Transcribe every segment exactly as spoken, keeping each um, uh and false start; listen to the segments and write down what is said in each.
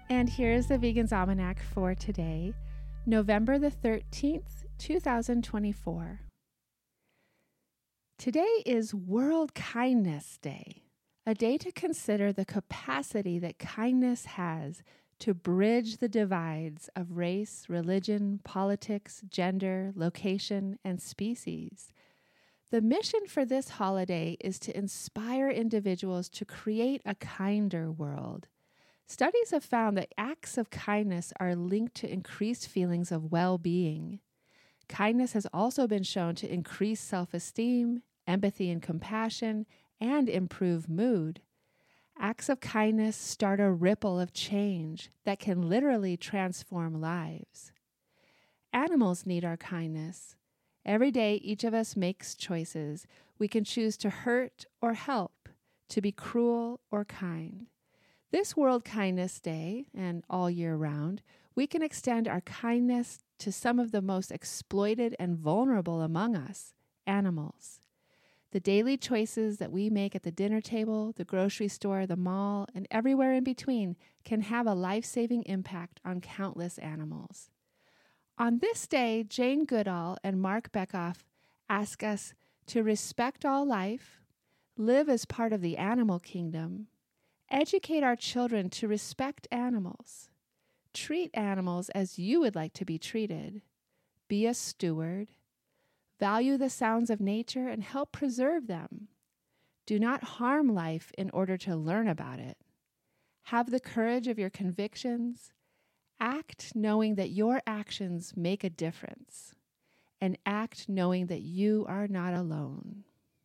And here's the Vegan's Almanac for today, November the thirteenth, two thousand twenty-four. Today is World Kindness Day, a day to consider the capacity that kindness has to bridge the divides of race, religion, politics, gender, location, and species. The mission for this holiday is to inspire individuals to create a kinder world. Studies have found that acts of kindness are linked to increased feelings of well-being. Kindness has also been shown to increase self-esteem, empathy and compassion, and improve mood. Acts of kindness start a ripple of change that can literally transform lives. Animals need our kindness. Every day, each of us makes choices. We can choose to hurt or help, to be cruel or kind. This World Kindness Day, and all year round, we can extend our kindness to some of the most exploited and vulnerable among us, animals. The daily choices that we make at the dinner table, the grocery store, the mall, and everywhere in between can have a life-saving impact on countless animals. On this day, Jane Goodall and Mark Beckoff ask us to respect all life, live as part of the animal kingdom, educate our children to respect animals, treat animals as you would like to be treated, be a steward, value the sounds of nature and help preserve them. Do not harm life in order to learn about it. Have the courage of your convictions. Act knowing that your actions make a difference. And act knowing that you are not alone.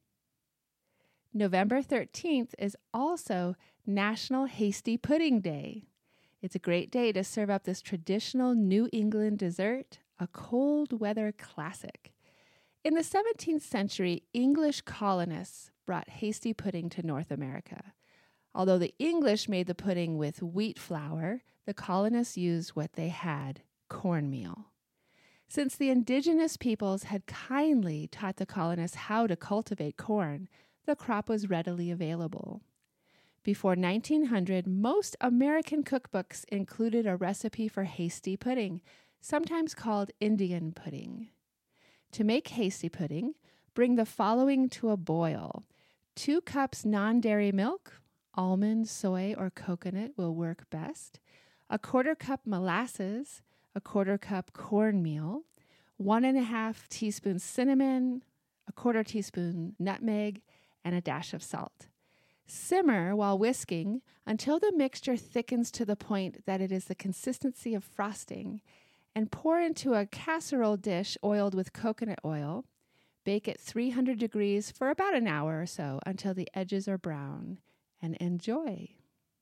November thirteenth is also National Hasty Pudding Day. It's a great day to serve up this traditional New England dessert, a cold weather classic. In the seventeenth century, English colonists brought hasty pudding to North America. Although the English made the pudding with wheat flour, the colonists used what they had, cornmeal. Since the indigenous peoples had kindly taught the colonists how to cultivate corn, the crop was readily available. Before nineteen hundred, most American cookbooks included a recipe for hasty pudding, sometimes called Indian pudding. To make hasty pudding, bring the following to a boil. Two cups non-dairy milk, almond, soy, or coconut will work best. A quarter cup molasses, a quarter cup cornmeal, one and a half teaspoons cinnamon, a quarter teaspoon nutmeg, and a dash of salt. Simmer while whisking until the mixture thickens to the point that it is the consistency of frosting, and pour into a casserole dish oiled with coconut oil. Bake at three hundred degrees for about an hour or so until the edges are brown, and enjoy.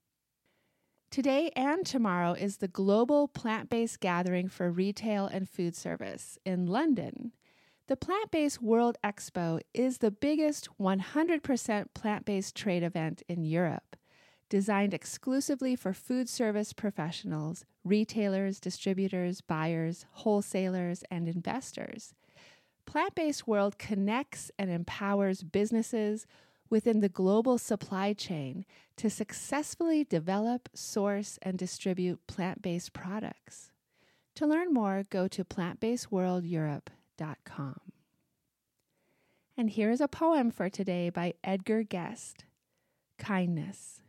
Today and tomorrow is the Global Plant-Based Gathering for Retail and Food Service in London. The Plant-Based World Expo is the biggest one hundred percent plant-based trade event in Europe, designed exclusively for food service professionals, retailers, distributors, buyers, wholesalers, and investors. Plant-Based World connects and empowers businesses within the global supply chain to successfully develop, source, and distribute plant-based products. To learn more, go to plant based world europe dot com. And here is a poem for today by Edgar Guest, Kindness.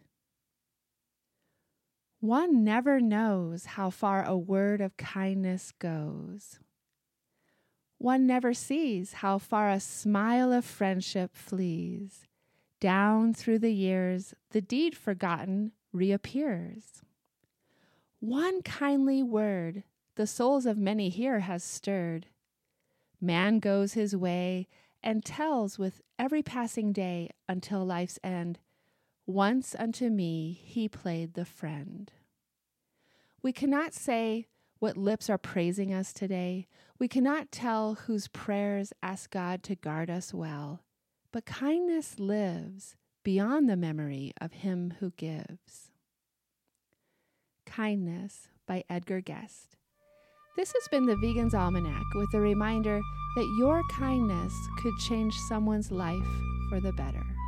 One never knows how far a word of kindness goes. One never sees how far a smile of friendship flees. Down through the years, the deed forgotten reappears. One kindly word the souls of many here has stirred. Man goes his way and tells with every passing day until life's end, once unto me he played the friend. We cannot say what lips are praising us today. We cannot tell whose prayers ask God to guard us well. But kindness lives beyond the memory of him who gives. Kindness by Edgar Guest. This has been the Vegan's Almanac with a reminder that your kindness could change someone's life for the better.